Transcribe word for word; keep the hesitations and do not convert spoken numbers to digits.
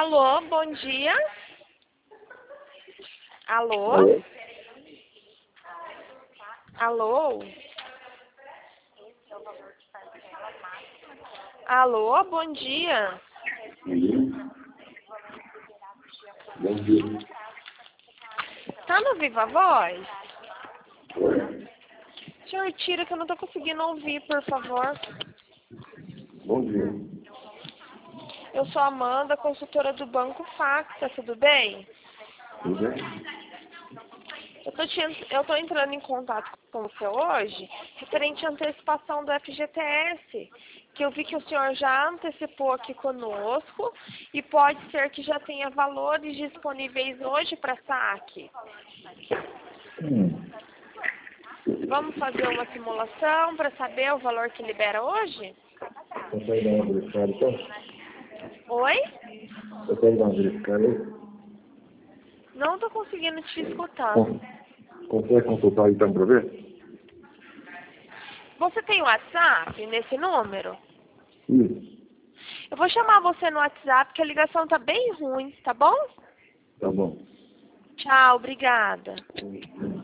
Alô, bom dia. Alô? Alô? Alô? Alô, bom dia. Bom dia. Bom dia. Tá no Viva Voz? Oi. Senhor, tira que eu não tô conseguindo ouvir, por favor. Bom dia. Eu sou a Amanda, consultora do Banco Facta, tudo bem? Tudo bem? Eu tô, te, eu tô entrando em contato com você hoje, referente à antecipação do F G T S, que eu vi que o senhor já antecipou aqui conosco e pode ser que já tenha valores disponíveis hoje para saque. Hum. Vamos fazer uma simulação para saber o valor que libera hoje? Consegue dar uma verificada, então? Oi? Consegue dar uma verificada aí? Não tô conseguindo te escutar. Con- Consegue consultar aí, então, para ver? Você tem WhatsApp nesse número? Isso. Eu vou chamar você no WhatsApp, porque a ligação tá bem ruim, tá bom? Tá bom. Tchau, obrigada. Hum.